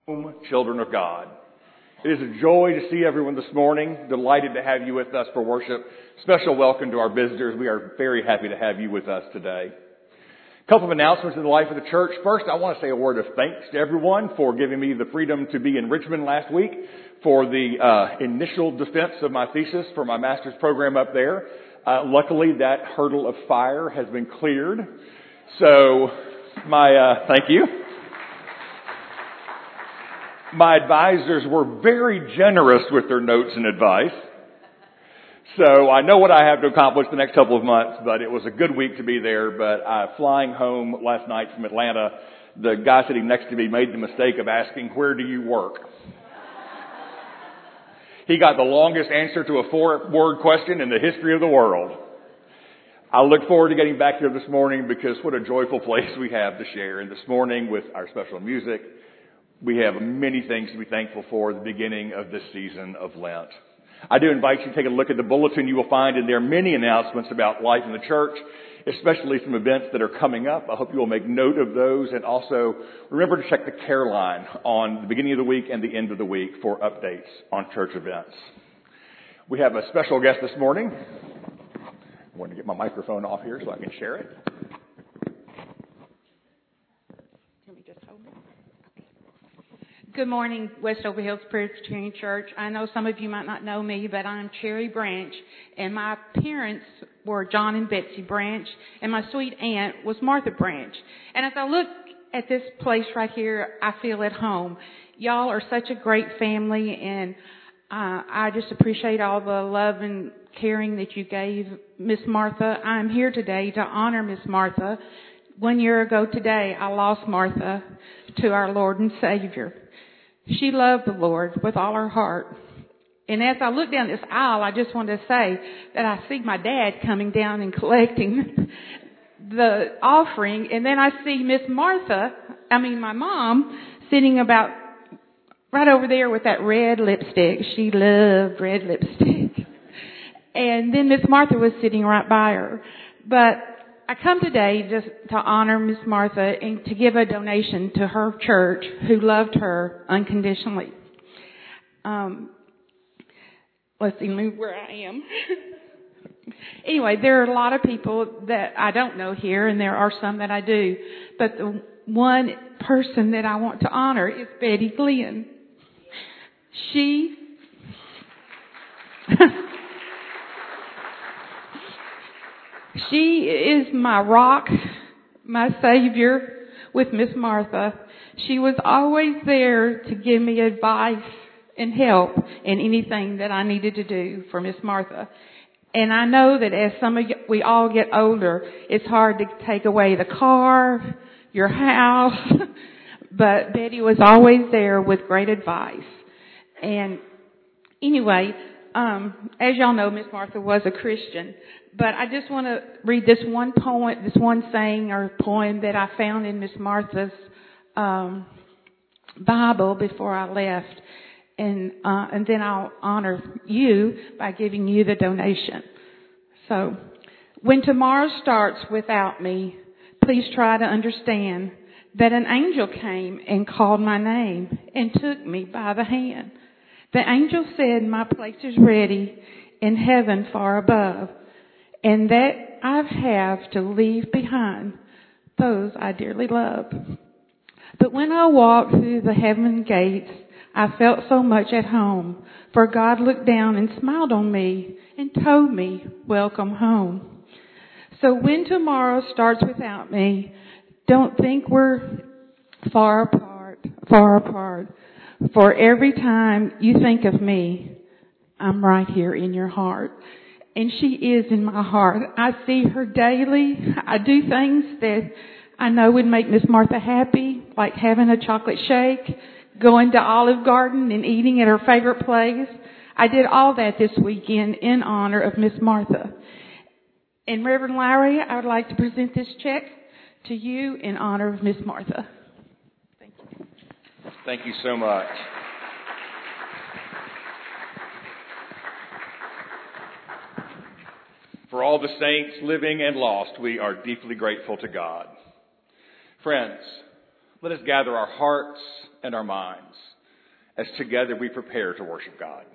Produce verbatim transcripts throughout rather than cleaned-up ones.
Children of God. It is a joy to see everyone this morning. Delighted to have you with us for worship. Special welcome to our visitors. We are very happy to have you with us today. A couple of announcements in the life of the church. First, I want to say a word of thanks to everyone for giving me the freedom to be in Richmond last week for the uh, initial defense of my thesis for my master's program up there. Uh, luckily, that hurdle of fire has been cleared. So, my uh, thank you. My advisors were very generous with their notes and advice. So I know what I have to accomplish the next couple of months, but it was a good week to be there. But uh, flying home last night from Atlanta, the guy sitting next to me made the mistake of asking, "Where do you work?" He got the longest answer to a four-word question in the history of the world. I look forward to getting back here this morning because what a joyful place we have to share. And this morning with our special music, we have many things to be thankful for at the beginning of this season of Lent. I do invite you to take a look at the bulletin. You will find in there many announcements about life in the church, especially some events that are coming up. I hope you will make note of those, and also remember to check the care line on the beginning of the week and the end of the week for updates on church events. We have a special guest this morning. I want to get my microphone off here so I can share it. Let me just hold it. Good morning, Westover Hills Presbyterian Church. I know some of you might not know me, but I'm Cherry Branch, and my parents were John and Betsy Branch, and my sweet aunt was Martha Branch. And as I look at this place right here, I feel at home. Y'all are such a great family, and uh, I just appreciate all the love and caring that you gave Miss Martha. I'm here today to honor Miss Martha. One year ago today, I lost Martha to our Lord and Savior. She loved the Lord with all her heart. And as I look down this aisle, I just want to say that I see my dad coming down and collecting the offering. And then I see Miss Martha, I mean my mom, sitting about right over there with that red lipstick. She loved red lipstick. And then Miss Martha was sitting right by her. But I come today just to honor Miss Martha and to give a donation to her church who loved her unconditionally. Um, let's see where I am. Anyway, there are a lot of people that I don't know here, and there are some that I do. But the one person that I want to honor is Betty Glenn. She... She is my rock, my savior with Miss Martha. She was always there to give me advice and help in anything that I needed to do for Miss Martha. And I know that as some of you, we all get older, it's hard to take away the car, your house, but Betty was always there with great advice. And anyway, um, as y'all know, Miss Martha was a Christian. But I just want to read this one poem, this one saying or poem that I found in Miss Martha's um, Bible before I left, and uh, and then I'll honor you by giving you the donation. So, when tomorrow starts without me, please try to understand that an angel came and called my name and took me by the hand. The angel said, "My place is ready in heaven far above, and that I have to leave behind those I dearly love." But when I walked through the heaven gates, I felt so much at home, for God looked down and smiled on me and told me, "Welcome home." So when tomorrow starts without me, don't think we're far apart, far apart. For every time you think of me, I'm right here in your heart. And she is in my heart. I see her daily. I do things that I know would make Miss Martha happy, like having a chocolate shake, going to Olive Garden and eating at her favorite place. I did all that this weekend in honor of Miss Martha. And Reverend Lowry, I would like to present this check to you in honor of Miss Martha. Thank you. Thank you so much. For all the saints living and lost, we are deeply grateful to God. Friends, let us gather our hearts and our minds as together we prepare to worship God.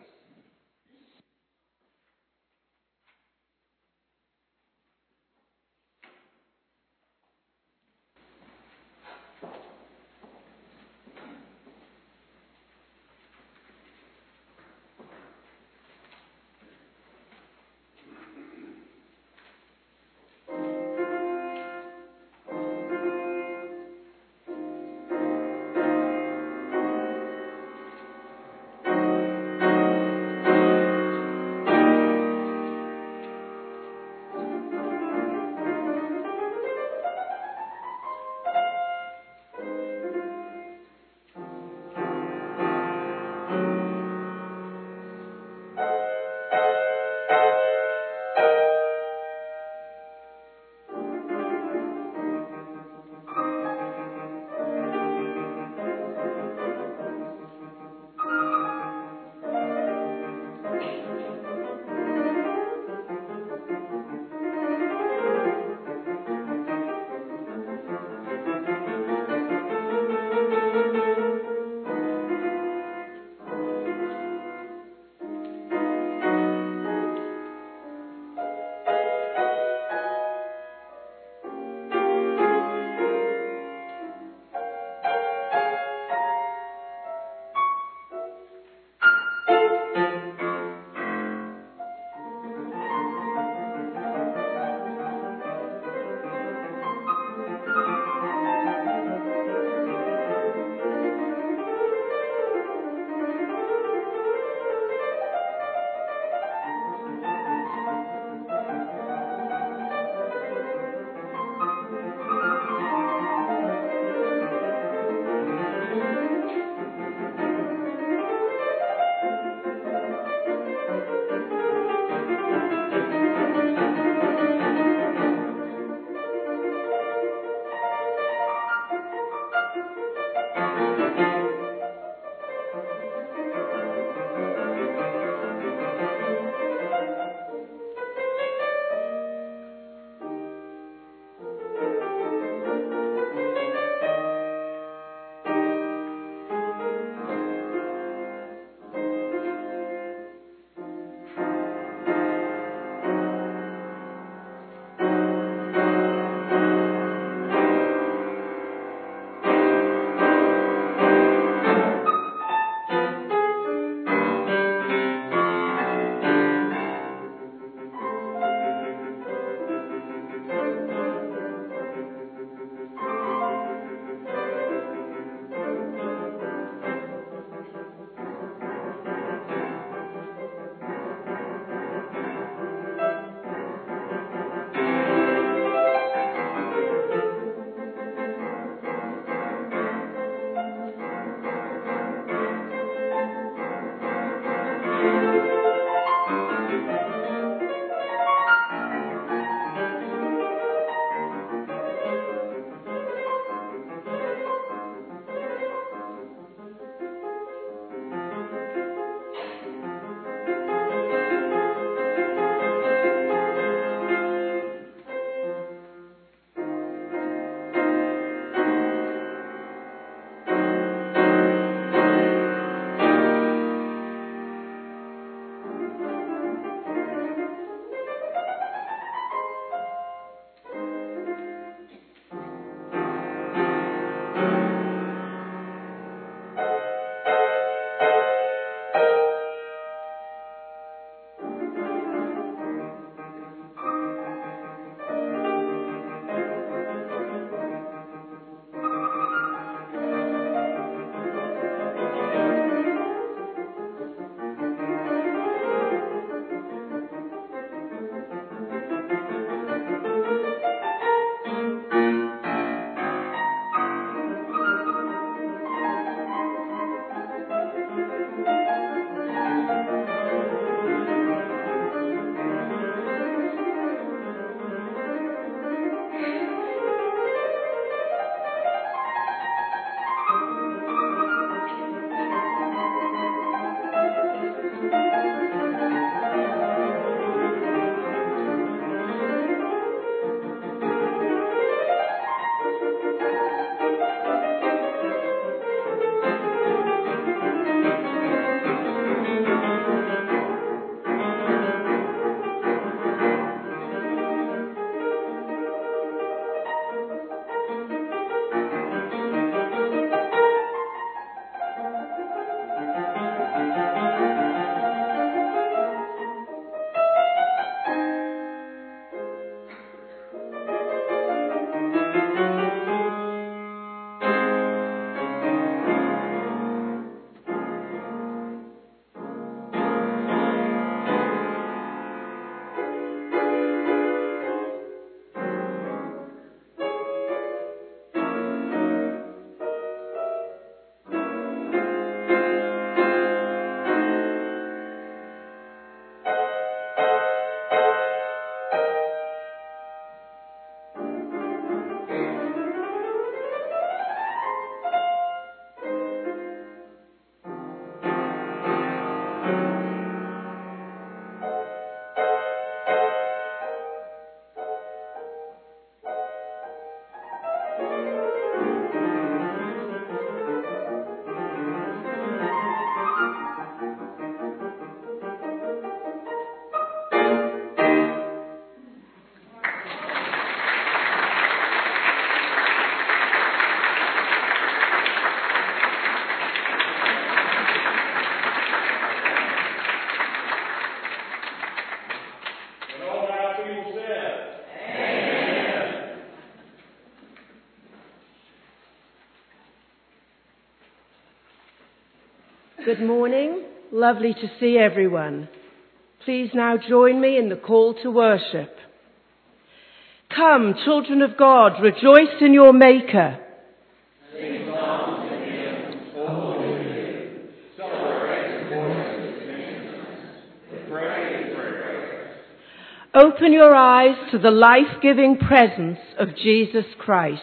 Good morning. Lovely to see everyone. Please now join me in the call to worship. Come, children of God, rejoice in your Maker. Sing songs to him, holy. Celebrate the voices of saints. Pray and pray. Open your eyes to the life-giving presence of Jesus Christ.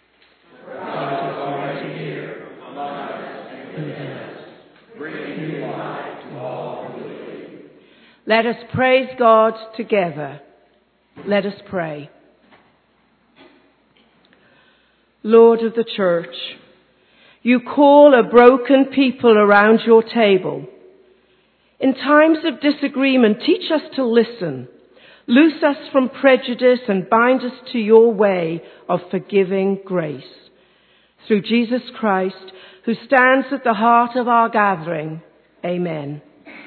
Let us praise God together. Let us pray. Lord of the Church, you call a broken people around your table. In times of disagreement, teach us to listen. Loose us from prejudice and bind us to your way of forgiving grace. Through Jesus Christ, who stands at the heart of our gathering. Amen.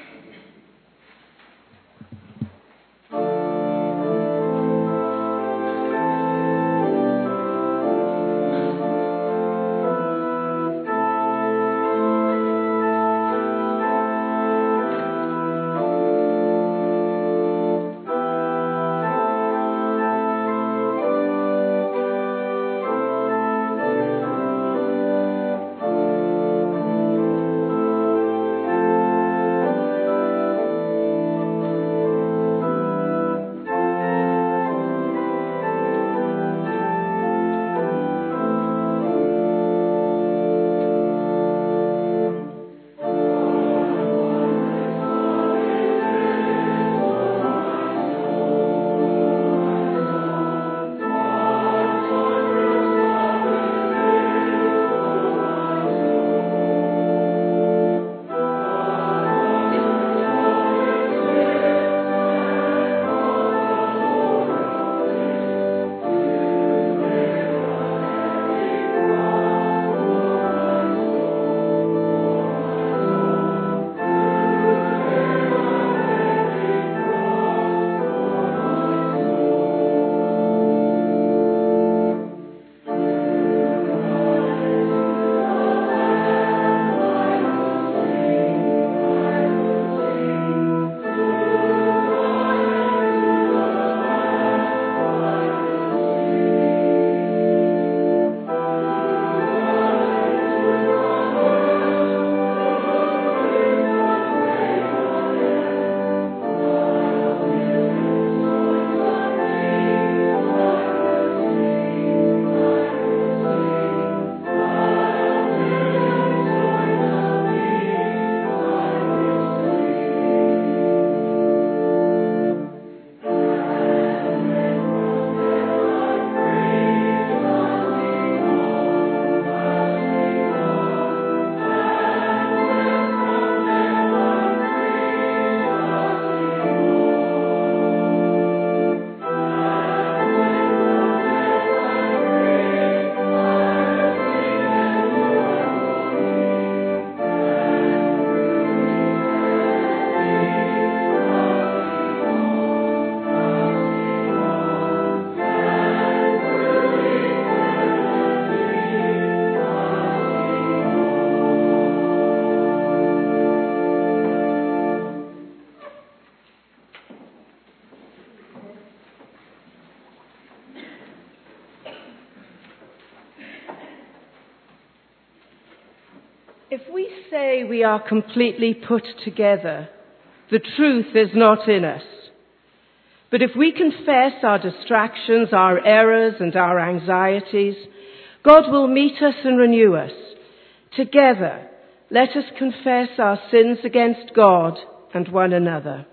If we say we are completely put together, the truth is not in us. But if we confess our distractions, our errors, and our anxieties, God will meet us and renew us. Together, let us confess our sins against God and one another.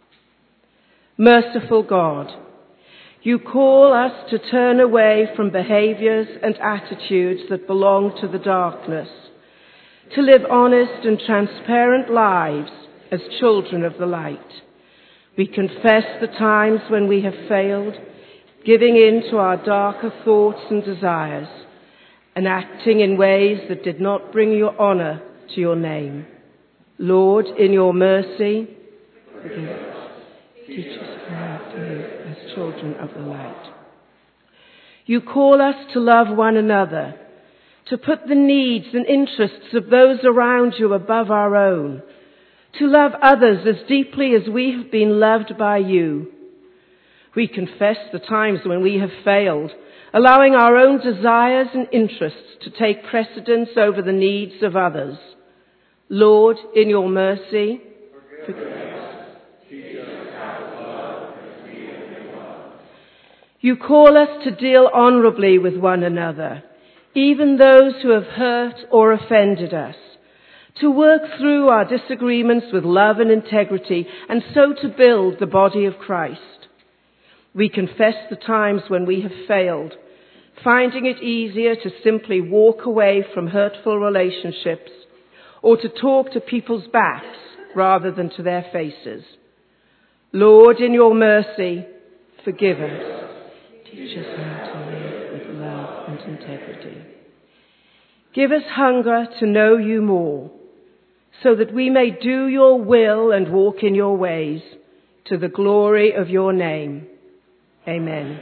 Merciful God, you call us to turn away from behaviors and attitudes that belong to the darkness, to live honest and transparent lives as children of the light. We confess the times when we have failed, giving in to our darker thoughts and desires, and acting in ways that did not bring your honor to your name. Lord, in your mercy, forgive us. Teach us how to live as children of the light. You call us to love one another, to put the needs and interests of those around you above our own, to love others as deeply as we have been loved by you. We confess the times when we have failed, allowing our own desires and interests to take precedence over the needs of others. Lord, in your mercy, forgive us. Teach us how to love as we have been loved. You call us to deal honorably with one another, even those who have hurt or offended us, to work through our disagreements with love and integrity, and so to build the body of Christ. We confess the times when we have failed, finding it easier to simply walk away from hurtful relationships or to talk to people's backs rather than to their faces. Lord, in your mercy, forgive us. Teach us how to live with love and integrity. Give us hunger to know you more, so that we may do your will and walk in your ways, to the glory of your name. Amen.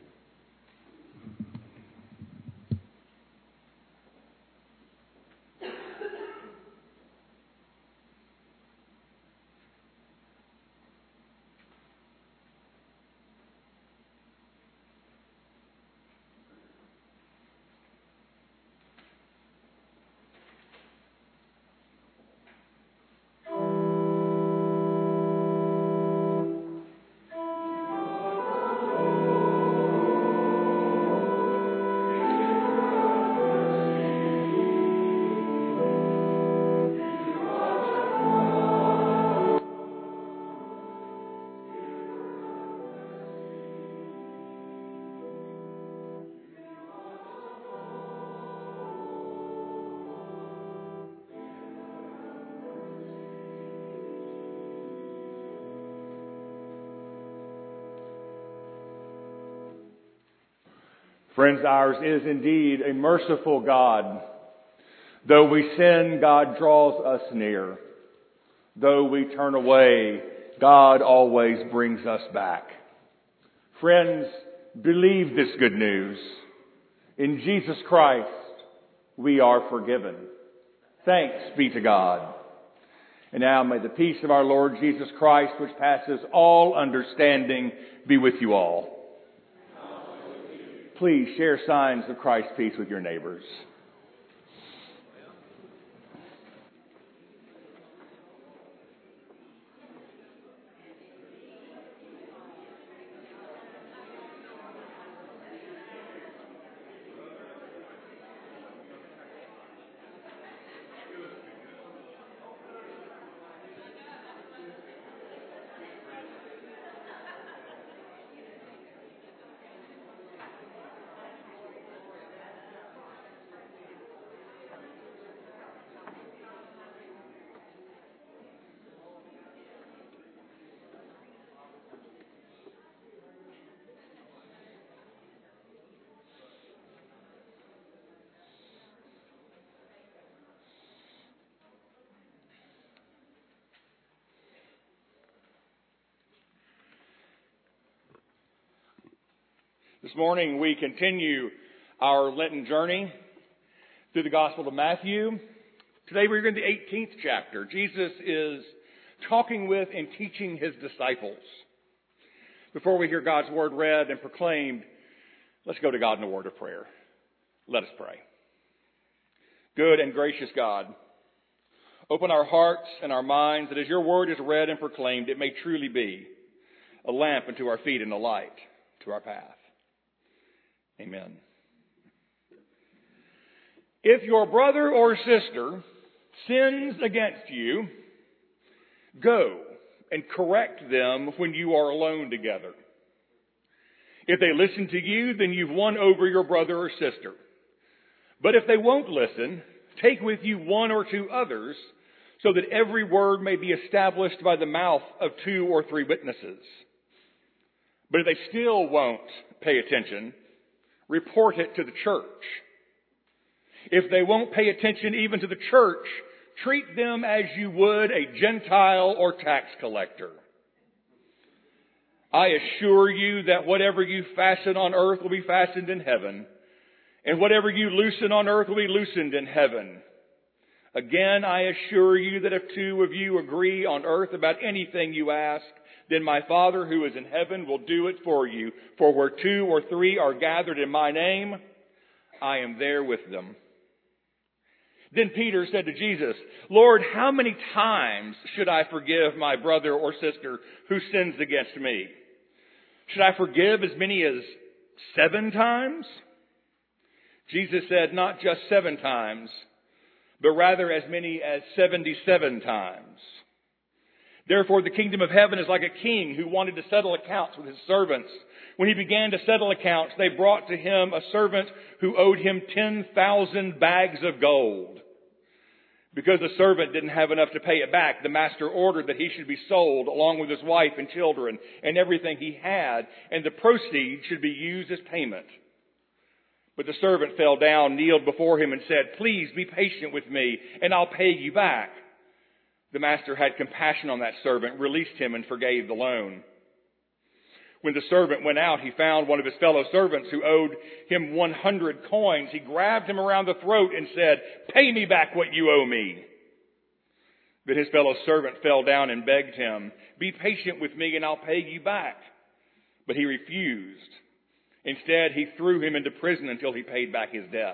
Friends, ours is indeed a merciful God. Though we sin, God draws us near. Though we turn away, God always brings us back. Friends, believe this good news. In Jesus Christ, we are forgiven. Thanks be to God. And now may the peace of our Lord Jesus Christ, which passes all understanding, be with you all. Please share signs of Christ's peace with your neighbors. This morning we continue our Lenten journey through the Gospel of Matthew. Today we're in the eighteenth chapter. Jesus is talking with and teaching his disciples. Before we hear God's word read and proclaimed, let's go to God in a word of prayer. Let us pray. Good and gracious God, open our hearts and our minds that as your word is read and proclaimed, it may truly be a lamp unto our feet and a light to our path. Amen. If your brother or sister sins against you, go and correct them when you are alone together. If they listen to you, then you've won over your brother or sister. But if they won't listen, take with you one or two others, so that every word may be established by the mouth of two or three witnesses. But if they still won't pay attention, report it to the church. If they won't pay attention even to the church, treat them as you would a Gentile or tax collector. I assure you that whatever you fasten on earth will be fastened in heaven, And whatever you loosen on earth will be loosened in heaven. Again, I assure you that if two of you agree on earth about anything you ask, then my Father who is in heaven will do it for you. For where two or three are gathered in my name, I am there with them. Then Peter said to Jesus, Lord, how many times should I forgive my brother or sister who sins against me? Should I forgive as many as seven times? Jesus said, not just seven times, but rather as many as seventy-seven times. Therefore, the kingdom of heaven is like a king who wanted to settle accounts with his servants. When he began to settle accounts, they brought to him a servant who owed him ten thousand bags of gold. Because the servant didn't have enough to pay it back, the master ordered that he should be sold along with his wife and children and everything he had, and the proceeds should be used as payment. But the servant fell down, kneeled before him, and said, Please be patient with me, and I'll pay you back. The master had compassion on that servant, released him, and forgave the loan. When the servant went out, he found one of his fellow servants who owed him one hundred coins. He grabbed him around the throat and said, Pay me back what you owe me. But his fellow servant fell down and begged him, Be patient with me, and I'll pay you back. But he refused. Instead, he threw him into prison until he paid back his debt.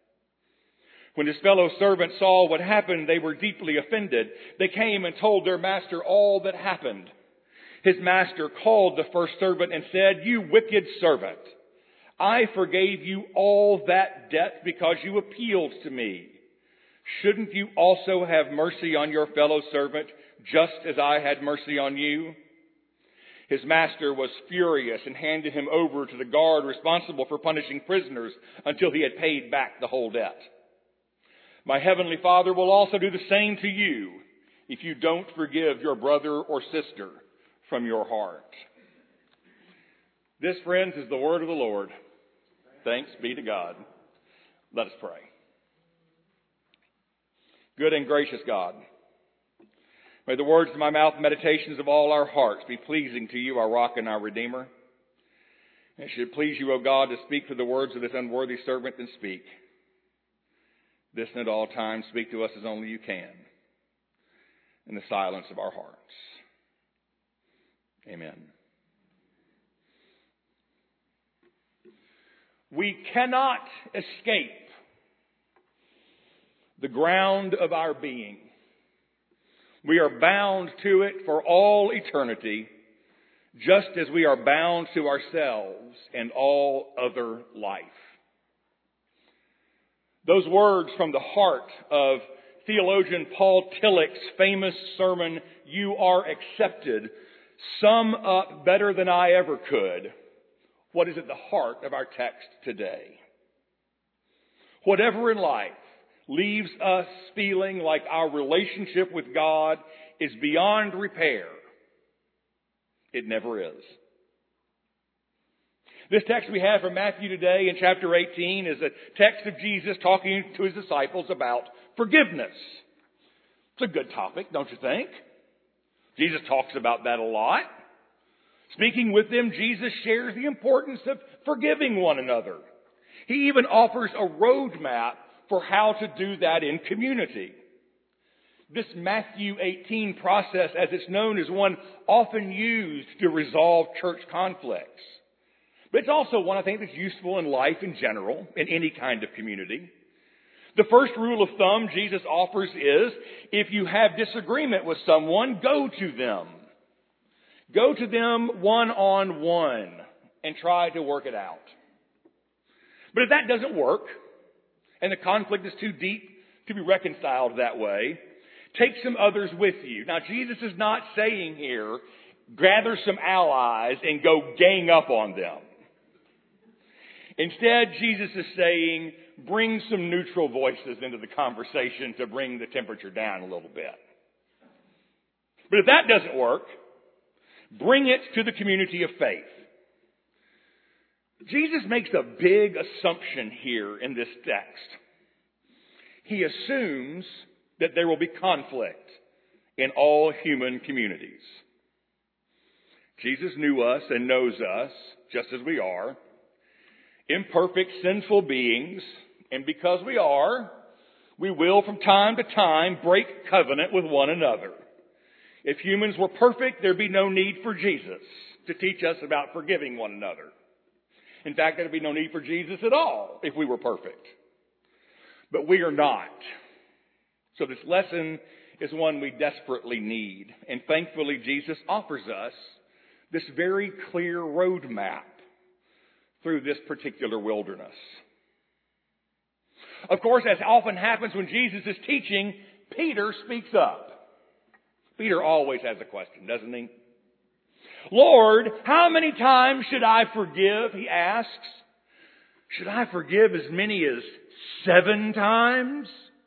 When his fellow servants saw what happened, they were deeply offended. They came and told their master all that happened. His master called the first servant and said, You wicked servant, I forgave you all that debt because you appealed to me. Shouldn't you also have mercy on your fellow servant, just as I had mercy on you? His master was furious and handed him over to the guard responsible for punishing prisoners until he had paid back the whole debt. My heavenly Father will also do the same to you if you don't forgive your brother or sister from your heart. This, friends, is the word of the Lord. Thanks be to God. Let us pray. Good and gracious God, may the words of my mouth and meditations of all our hearts be pleasing to you, our rock and our redeemer. And it should please you, O God, to speak through the words of this unworthy servant, then speak. This and at all times speak to us as only you can in the silence of our hearts. Amen. We cannot escape the ground of our being. We are bound to it for all eternity, just as we are bound to ourselves and all other life. Those words from the heart of theologian Paul Tillich's famous sermon, You Are Accepted, sum up better than I ever could what is at the heart of our text today. Whatever in life leaves us feeling like our relationship with God is beyond repair, it never is. This text we have from Matthew today in chapter eighteen is a text of Jesus talking to his disciples about forgiveness. It's a good topic, don't you think? Jesus talks about that a lot. Speaking with them, Jesus shares the importance of forgiving one another. He even offers a roadmap for how to do that in community. This Matthew eighteen process, as it's known, is one often used to resolve church conflicts. But it's also one, I think, that's useful in life in general, in any kind of community. The first rule of thumb Jesus offers is, if you have disagreement with someone, go to them. Go to them one-on-one and try to work it out. But if that doesn't work, and the conflict is too deep to be reconciled that way, take some others with you. Now, Jesus is not saying here, gather some allies and go gang up on them. Instead, Jesus is saying, bring some neutral voices into the conversation to bring the temperature down a little bit. But if that doesn't work, bring it to the community of faith. Jesus makes a big assumption here in this text. He assumes that there will be conflict in all human communities. Jesus knew us and knows us just as we are. imperfect, sinful beings, and because we are, we will from time to time break covenant with one another. If humans were perfect, there'd be no need for Jesus to teach us about forgiving one another. In fact, there'd be no need for Jesus at all if we were perfect. But we are not. So this lesson is one we desperately need. And thankfully, Jesus offers us this very clear roadmap through this particular wilderness. Of course, as often happens when Jesus is teaching, Peter speaks up. Peter always has a question, doesn't he? Lord, how many times should I forgive? He asks. Should I forgive as many as seven times?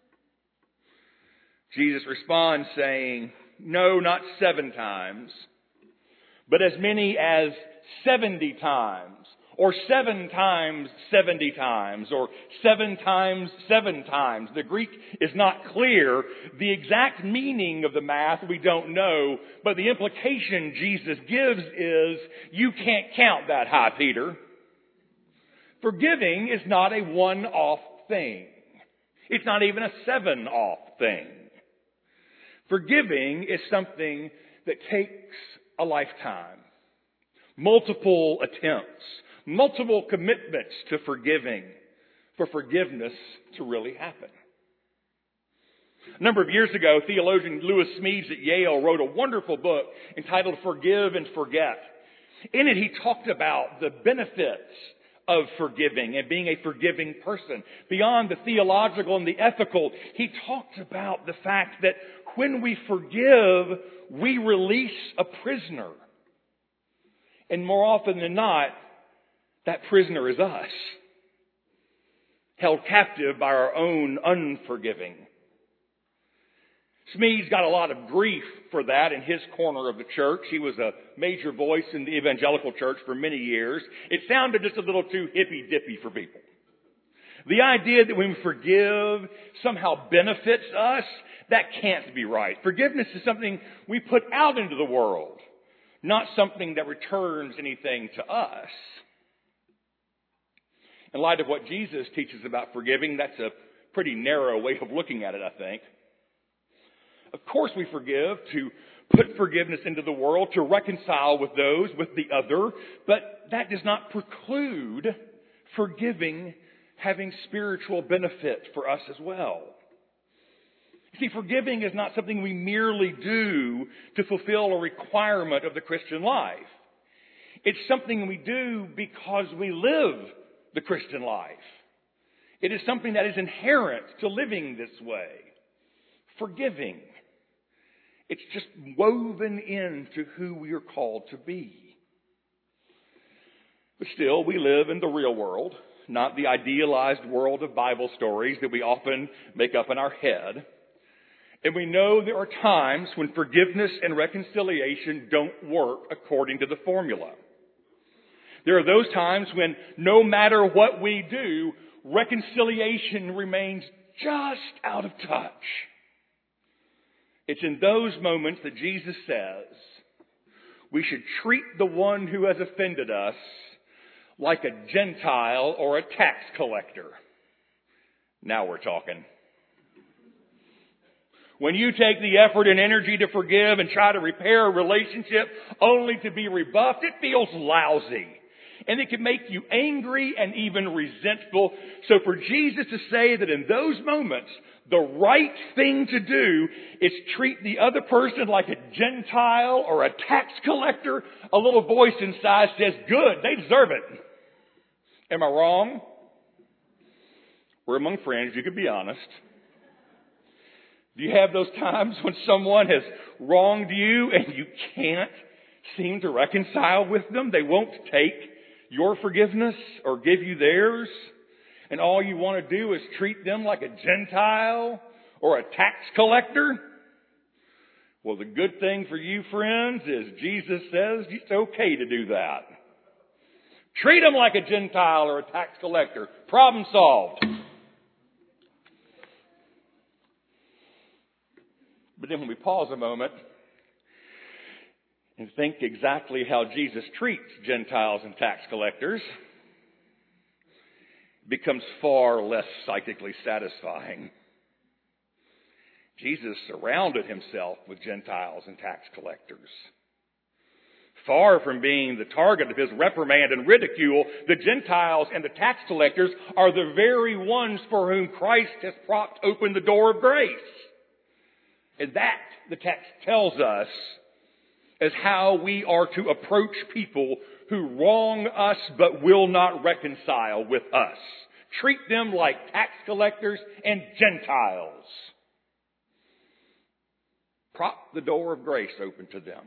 Jesus responds saying, no, not seven times, but as many as seventy times, or seven times seventy times, or seven times seven times. The Greek is not clear. The exact meaning of the math we don't know, but the implication Jesus gives is, you can't count that high, Peter. Forgiving is not a one-off thing. It's not even a seven-off thing. Forgiving is something that takes a lifetime, multiple attempts, multiple commitments to forgiving for forgiveness to really happen. A number of years ago, theologian Lewis Smedes at Yale wrote a wonderful book entitled Forgive and Forget. In it, he talked about the benefits of forgiving and being a forgiving person. Beyond the theological and the ethical, he talked about the fact that when we forgive, we release a prisoner. And more often than not, that prisoner is us, held captive by our own unforgiving. Smedes got a lot of grief for that in his corner of the church. He was a major voice in the evangelical church for many years. It sounded just a little too hippy-dippy for people. The idea that when we forgive somehow benefits us, that can't be right. Forgiveness is something we put out into the world, not something that returns anything to us. In light of what Jesus teaches about forgiving, that's a pretty narrow way of looking at it, I think. Of course we forgive to put forgiveness into the world, to reconcile with those, with the other, but that does not preclude forgiving having spiritual benefit for us as well. You see, forgiving is not something we merely do to fulfill a requirement of the Christian life. It's something we do because we live the Christian life. It is something that is inherent to living this way. Forgiving. It's just woven into who we are called to be. But still, we live in the real world, not the idealized world of Bible stories that we often make up in our head. And we know there are times when forgiveness and reconciliation don't work according to the formula. There are those times when no matter what we do, reconciliation remains just out of touch. It's in those moments that Jesus says we should treat the one who has offended us like a Gentile or a tax collector. Now we're talking. When you take the effort and energy to forgive and try to repair a relationship only to be rebuffed, it feels lousy. And it can make you angry and even resentful. So for Jesus to say that in those moments, the right thing to do is treat the other person like a Gentile or a tax collector, a little voice inside says, good, they deserve it. Am I wrong? We're among friends, you can be honest. Do you have those times when someone has wronged you and you can't seem to reconcile with them? They won't take your forgiveness or give you theirs, and all you want to do is treat them like a Gentile or a tax collector? Well, the good thing for you, friends, is Jesus says it's okay to do that. Treat them like a Gentile or a tax collector. Problem solved. But then when we pause a moment and think exactly how Jesus treats Gentiles and tax collectors, becomes far less psychically satisfying. Jesus surrounded himself with Gentiles and tax collectors. Far from being the target of his reprimand and ridicule, the Gentiles and the tax collectors are the very ones for whom Christ has propped open the door of grace. And that, the text tells us, is how we are to approach people who wrong us but will not reconcile with us. Treat them like tax collectors and Gentiles. Prop the door of grace open to them.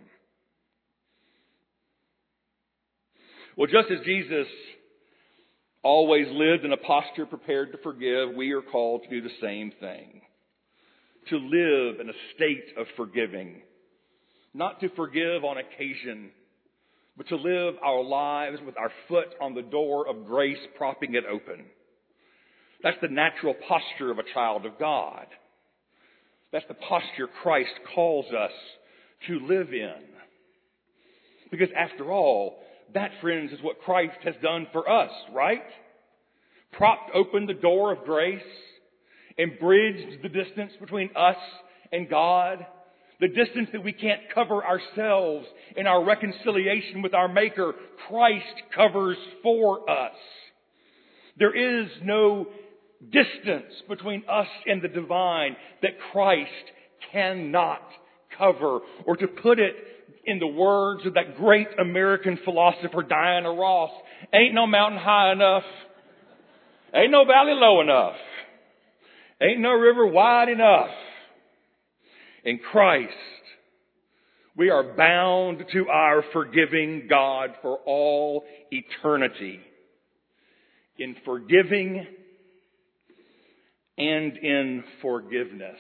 Well, just as Jesus always lived in a posture prepared to forgive, we are called to do the same thing. To live in a state of forgiving. Not to forgive on occasion, but to live our lives with our foot on the door of grace, propping it open. That's the natural posture of a child of God. That's the posture Christ calls us to live in. Because after all, that, friends, is what Christ has done for us, right? Propped open the door of grace and bridged the distance between us and God. The distance that we can't cover ourselves in our reconciliation with our Maker, Christ covers for us. There is no distance between us and the divine that Christ cannot cover. Or to put it in the words of that great American philosopher Diana Ross, ain't no mountain high enough. Ain't no valley low enough. Ain't no river wide enough. In Christ, we are bound to our forgiving God for all eternity. In forgiving and in forgiveness.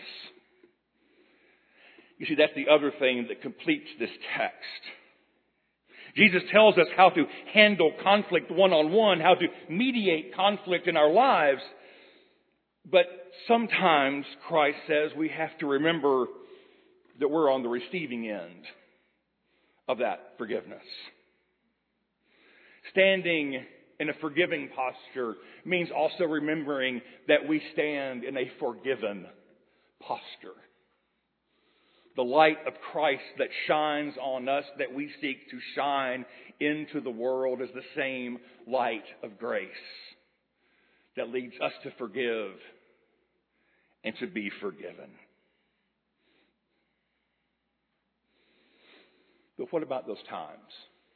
You see, that's the other thing that completes this text. Jesus tells us how to handle conflict one-on-one, how to mediate conflict in our lives. But sometimes, Christ says, we have to remember that we're on the receiving end of that forgiveness. Standing in a forgiving posture means also remembering that we stand in a forgiven posture. The light of Christ that shines on us, that we seek to shine into the world, is the same light of grace that leads us to forgive and to be forgiven. But what about those times?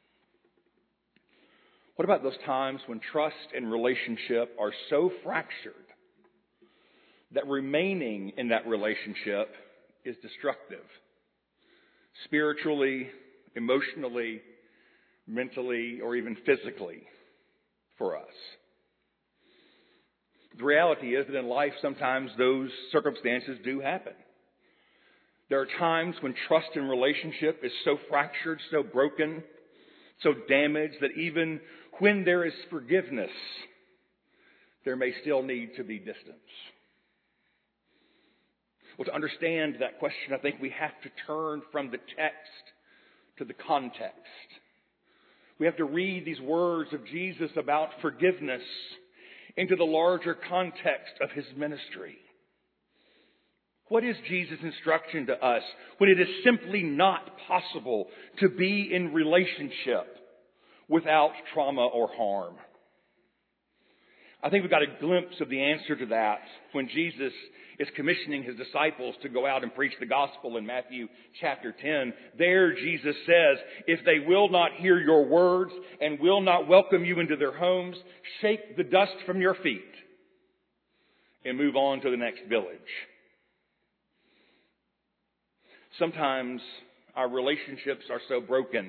What about those times when trust and relationship are so fractured that remaining in that relationship is destructive? Spiritually, emotionally, mentally, or even physically for us. The reality is that in life sometimes those circumstances do happen. There are times when trust and relationship is so fractured, so broken, so damaged that even when there is forgiveness, there may still need to be distance. Well, to understand that question, I think we have to turn from the text to the context. We have to read these words of Jesus about forgiveness into the larger context of his ministry. What is Jesus' instruction to us when it is simply not possible to be in relationship without trauma or harm? I think we've got a glimpse of the answer to that when Jesus is commissioning his disciples to go out and preach the gospel in Matthew chapter ten. There Jesus says, if they will not hear your words and will not welcome you into their homes, shake the dust from your feet and move on to the next village. Sometimes our relationships are so broken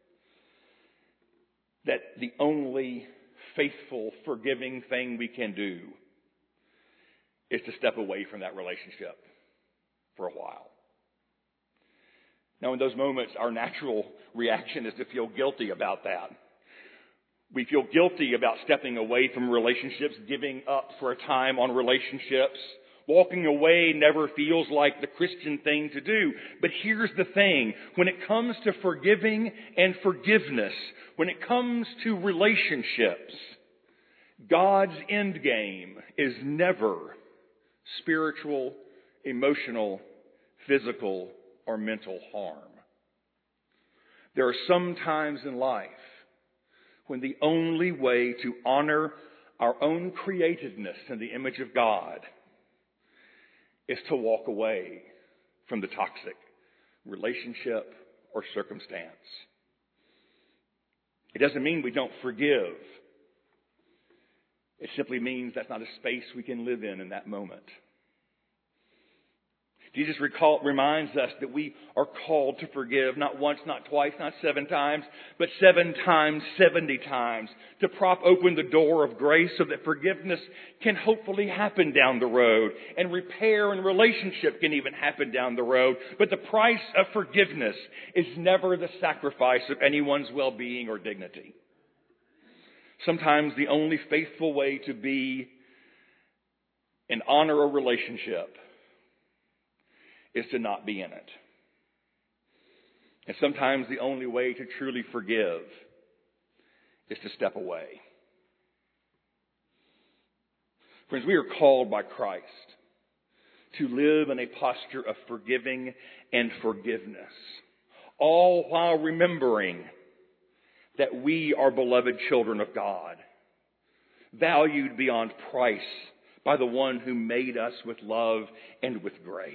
that the only faithful, forgiving thing we can do is to step away from that relationship for a while. Now, in those moments, our natural reaction is to feel guilty about that. We feel guilty about stepping away from relationships, giving up for a time on relationships. Walking away never feels like the Christian thing to do. But here's the thing. When it comes to forgiving and forgiveness, when it comes to relationships, God's end game is never spiritual, emotional, physical, or mental harm. There are some times in life when the only way to honor our own createdness in the image of God is to walk away from the toxic relationship or circumstance. It doesn't mean we don't forgive. It simply means that's not a space we can live in in that moment. Jesus recall, reminds us that we are called to forgive not once, not twice, not seven times, but seven times, seventy times, to prop open the door of grace so that forgiveness can hopefully happen down the road, and repair and relationship can even happen down the road. But the price of forgiveness is never the sacrifice of anyone's well-being or dignity. Sometimes the only faithful way to be and honor a relationship is to not be in it. And sometimes the only way to truly forgive is to step away. Friends, we are called by Christ to live in a posture of forgiving and forgiveness, all while remembering that we are beloved children of God, valued beyond price by the one who made us with love and with grace.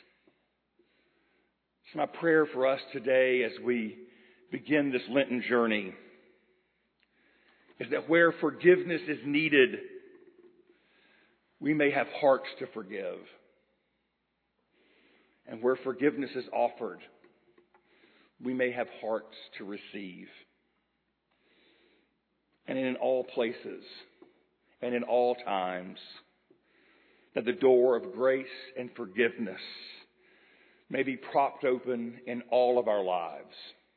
It's my prayer for us today as we begin this Lenten journey is that where forgiveness is needed, we may have hearts to forgive. And where forgiveness is offered, we may have hearts to receive. And in all places and in all times, that the door of grace and forgiveness may be propped open in all of our lives.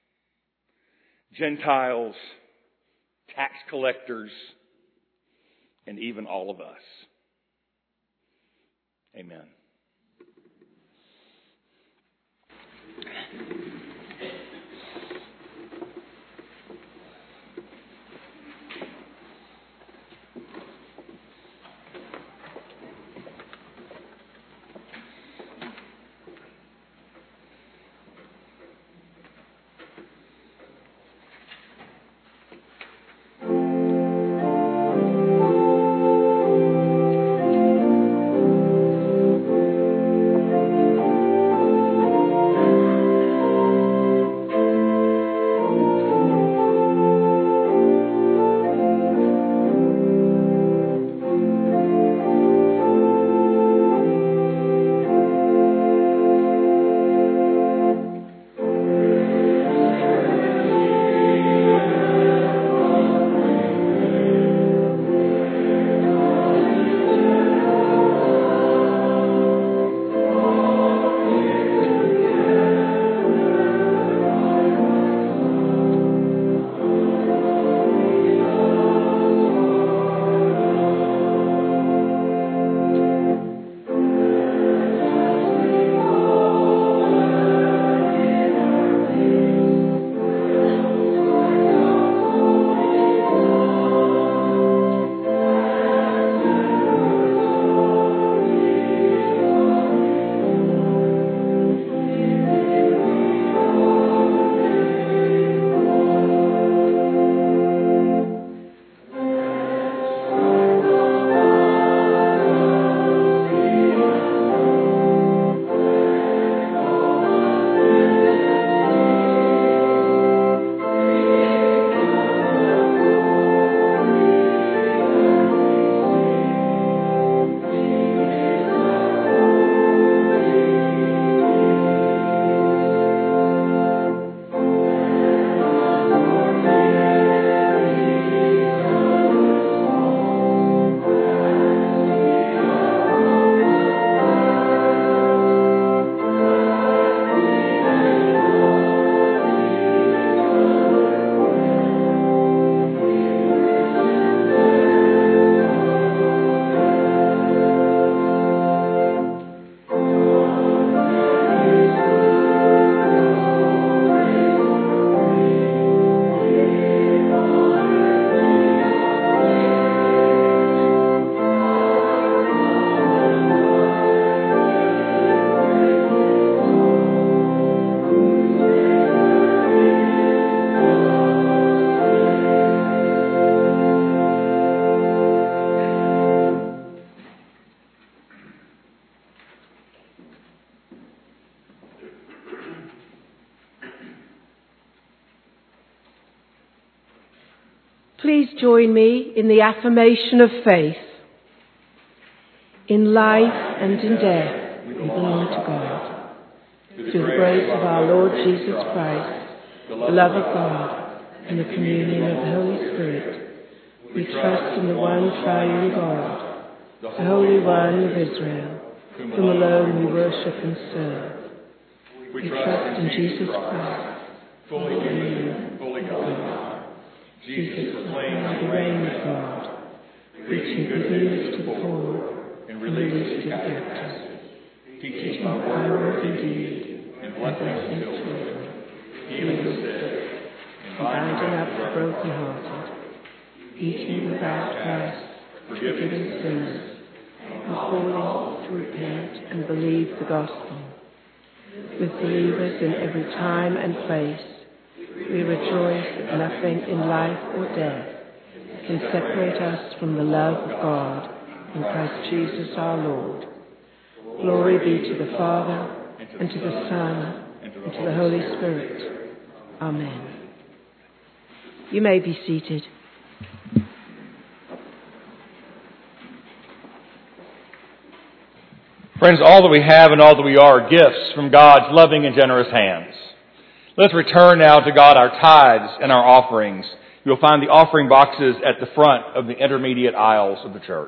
Gentiles, tax collectors, and even all of us. Amen. Please join me in the affirmation of faith. In life and in death, we belong to God. Through the grace of our Lord Jesus Christ, the love of God, and the communion of the Holy Spirit, we trust in the one triune God, the Holy One of Israel, whom alone we worship and serve. We trust in Jesus Christ, fully human, fully God. Jesus proclaimed the reign of God, preaching good news to the poor and release to the captives, teaching power of deed and blessing children, healing the sick, and binding up the brokenhearted, teaching the baptized, forgiving sins, and calling to repent and believe the gospel. With believers in every time and place, we rejoice that nothing in life or death can separate us from the love of God in Christ Jesus our Lord. Glory be to the Father, and to the Son, and to the Holy Spirit. Amen. You may be seated. Friends, all that we have and all that we are are gifts from God's loving and generous hands. Let's return now to God our tithes and our offerings. You'll find the offering boxes at the front of the intermediate aisles of the church.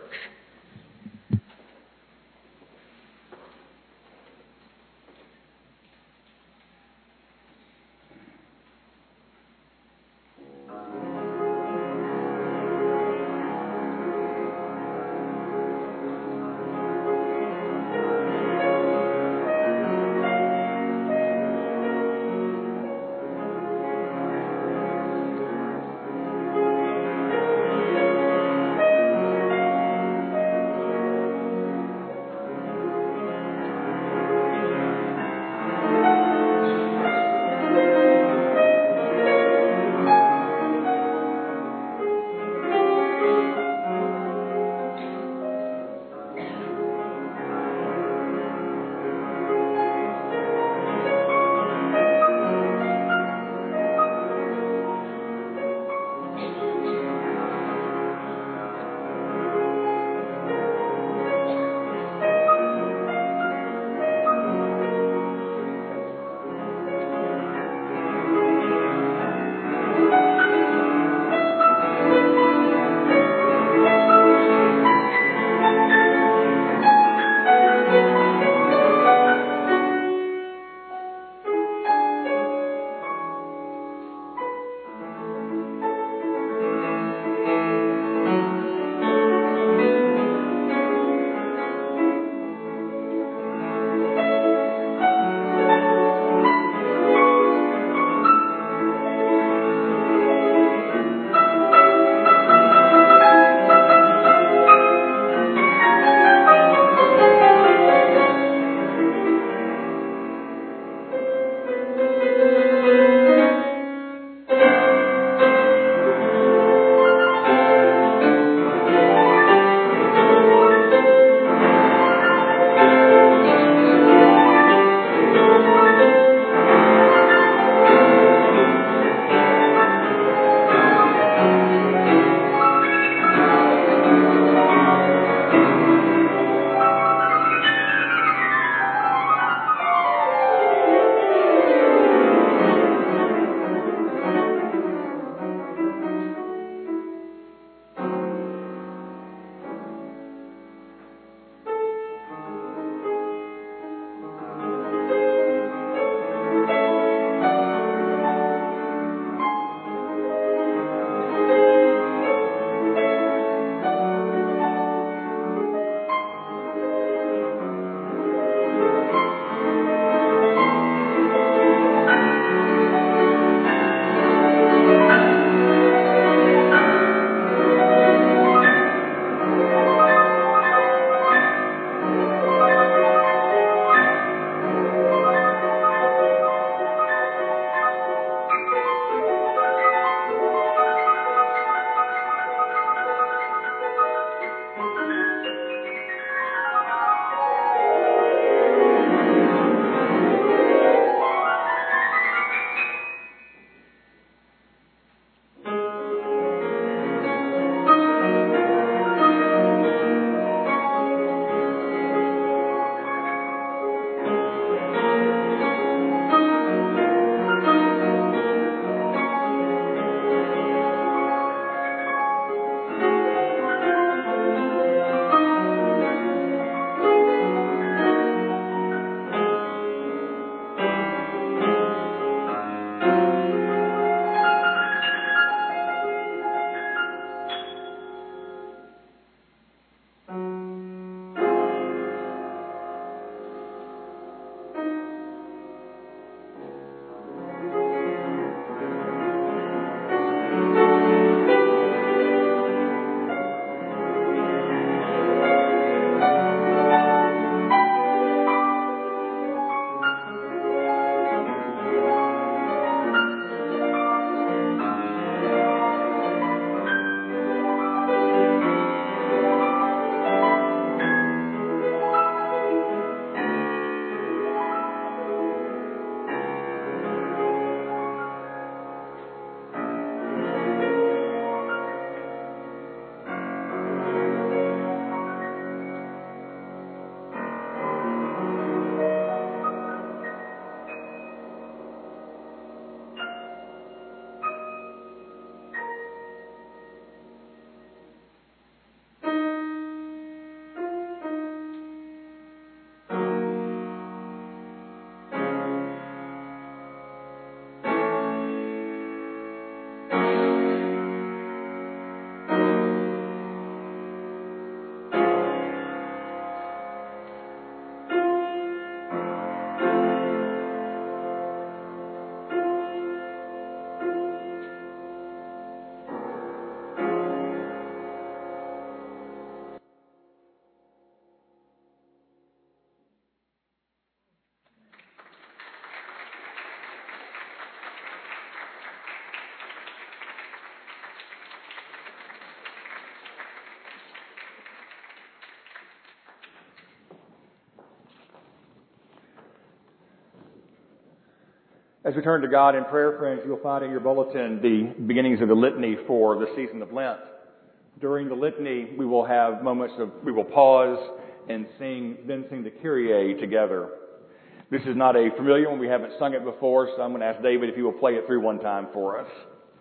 As we turn to God in prayer, friends, you'll find in your bulletin the beginnings of the litany for the season of Lent. During the litany, we will have moments of, we will pause and sing, then sing the Kyrie together. This is not a familiar one. We haven't sung it before, so I'm going to ask David if he will play it through one time for us.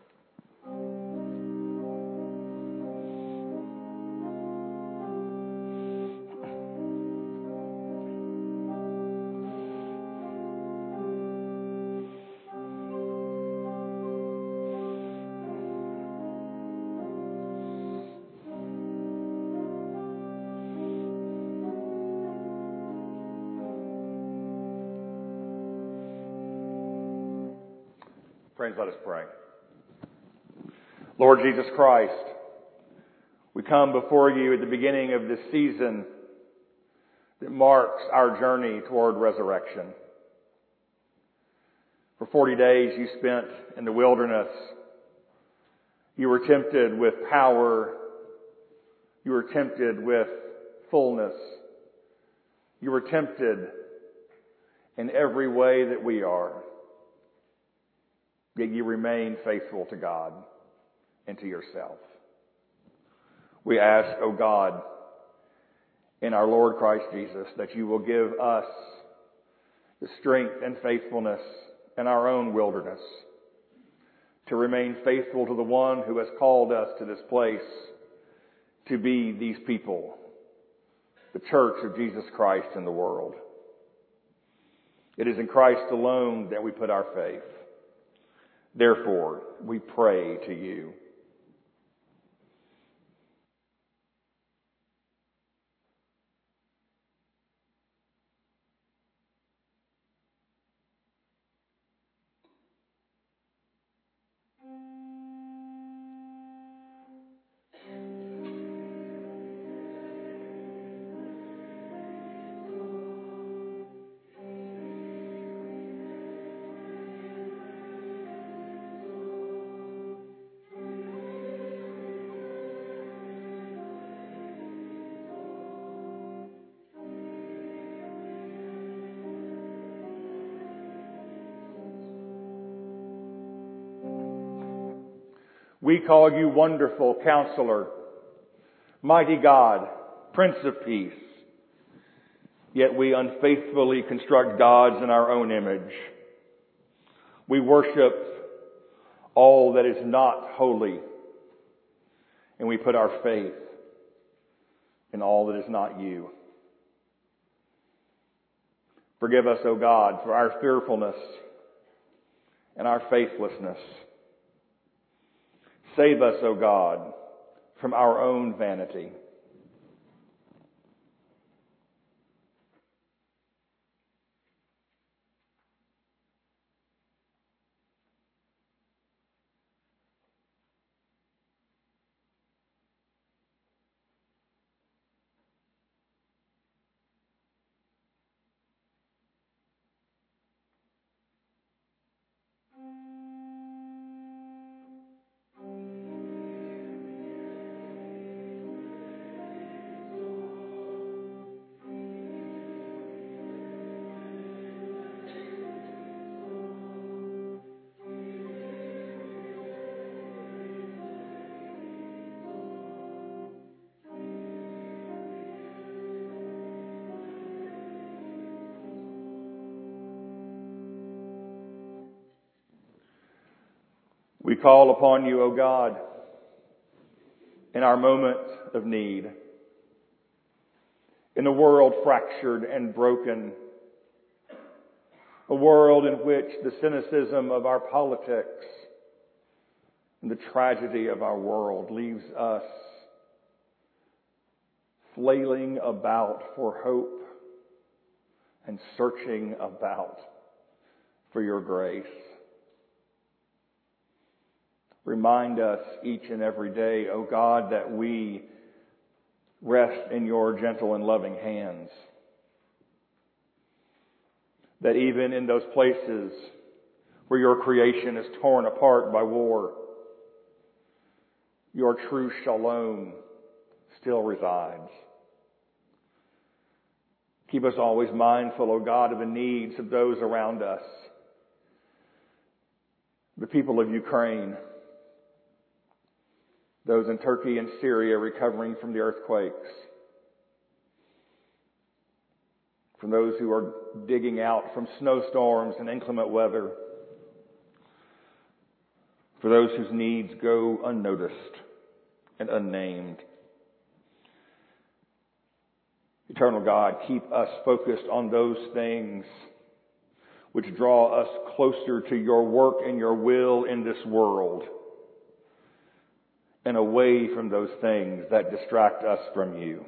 Friends, let us pray. Lord Jesus Christ, we come before you at the beginning of this season that marks our journey toward resurrection. For forty days you spent in the wilderness. You were tempted with power. You were tempted with fullness. You were tempted in every way that we are. Yet you remain faithful to God and to yourself. We ask, O God, in our Lord Christ Jesus, that you will give us the strength and faithfulness in our own wilderness to remain faithful to the one who has called us to this place to be these people, the church of Jesus Christ in the world. It is in Christ alone that we put our faith. Therefore, we pray to you. We call you Wonderful Counselor, Mighty God, Prince of Peace. Yet we unfaithfully construct gods in our own image. We worship all that is not holy, and we put our faith in all that is not you. Forgive us, O God, for our fearfulness and our faithlessness. Save us, O God, from our own vanity. We call upon you, O God, in our moment of need. In a world fractured and broken, a world in which the cynicism of our politics and the tragedy of our world leaves us flailing about for hope and searching about for your grace. Remind us each and every day, O God, that we rest in your gentle and loving hands. That even in those places where your creation is torn apart by war, your true shalom still resides. Keep us always mindful, O God, of the needs of those around us. the people of Ukraine, those in Turkey and Syria recovering from the earthquakes, from those who are digging out from snowstorms and inclement weather, for those whose needs go unnoticed and unnamed. Eternal God, keep us focused on those things which draw us closer to your work and your will in this world, and away from those things that distract us from you.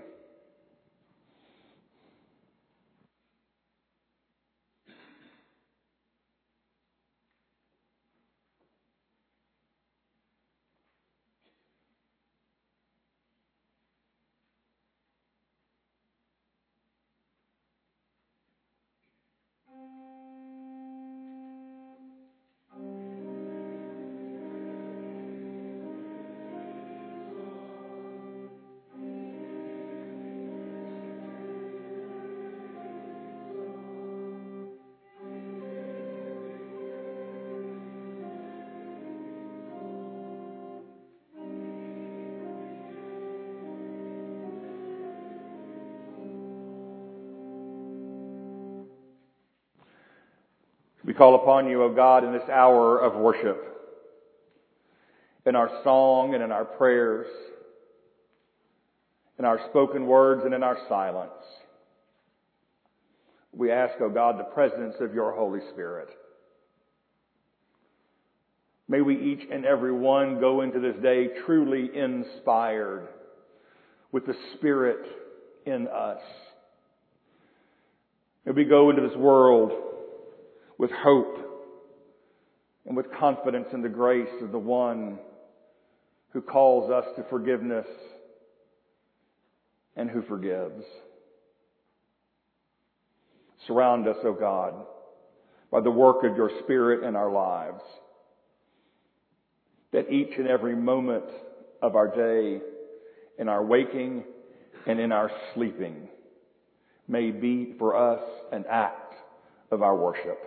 We call upon you, O God, in this hour of worship, in our song and in our prayers, in our spoken words and in our silence. We ask, O God, the presence of your Holy Spirit. May we each and every one go into this day truly inspired with the Spirit in us. May we go into this world with hope and with confidence in the grace of the one who calls us to forgiveness and who forgives. Surround us, O God, by the work of your Spirit in our lives, that each and every moment of our day, in our waking and in our sleeping, may be for us an act of our worship.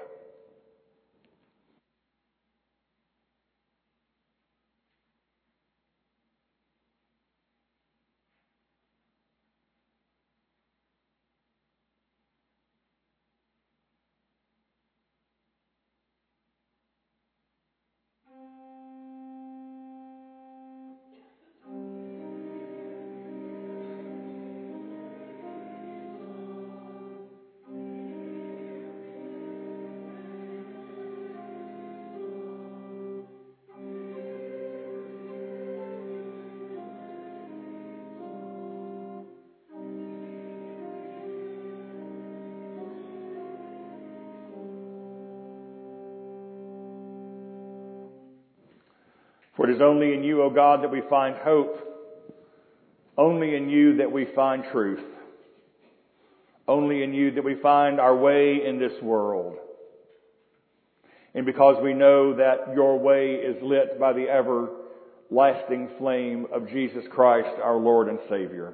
For it is only in you, O God, that we find hope. Only in you that we find truth. Only in you that we find our way in this world. And because we know that your way is lit by the everlasting flame of Jesus Christ, our Lord and Savior,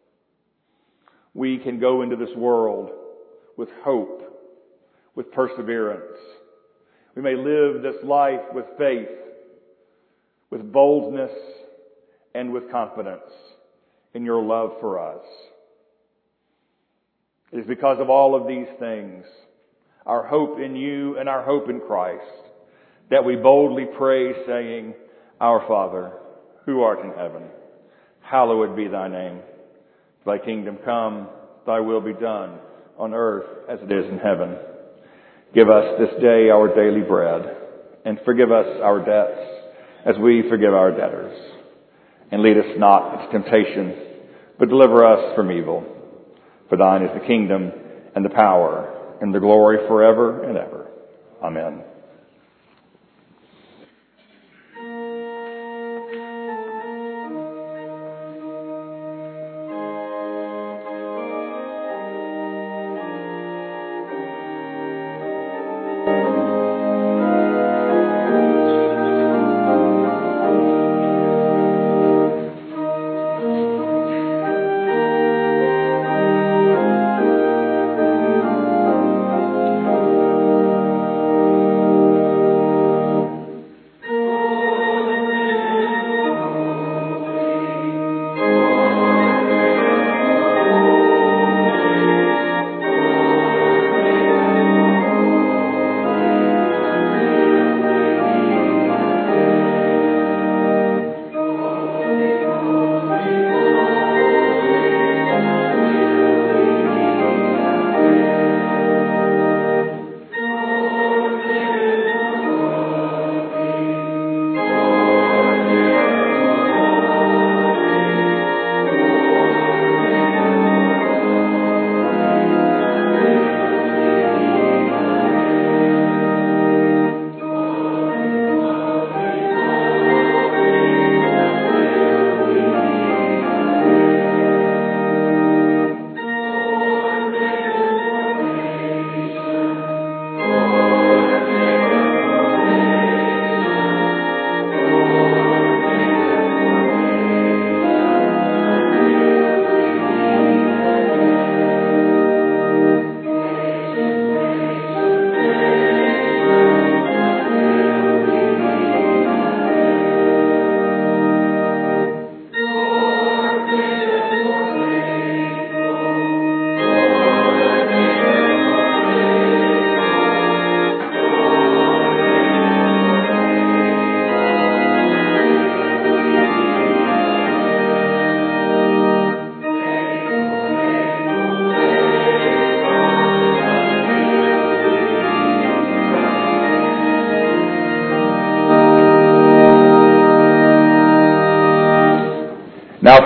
we can go into this world with hope, with perseverance. We may live this life with faith, with boldness, and with confidence in your love for us. It is because of all of these things, our hope in you and our hope in Christ, that we boldly pray, saying, Our Father, who art in heaven, hallowed be thy name. Thy kingdom come, thy will be done, on earth as it is in heaven. Give us this day our daily bread, and forgive us our debts, as we forgive our debtors. And lead us not into temptation, but deliver us from evil. For thine is the kingdom, and the power, and the glory forever and ever. Amen.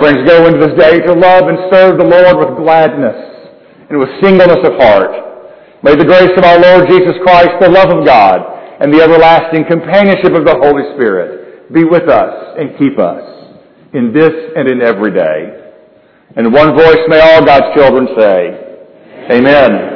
friends, go into this day to love and serve the Lord with gladness and with singleness of heart. May the grace of our Lord Jesus Christ, the love of God, and the everlasting companionship of the Holy Spirit be with us and keep us in this and in every day. In one voice may all God's children say, Amen.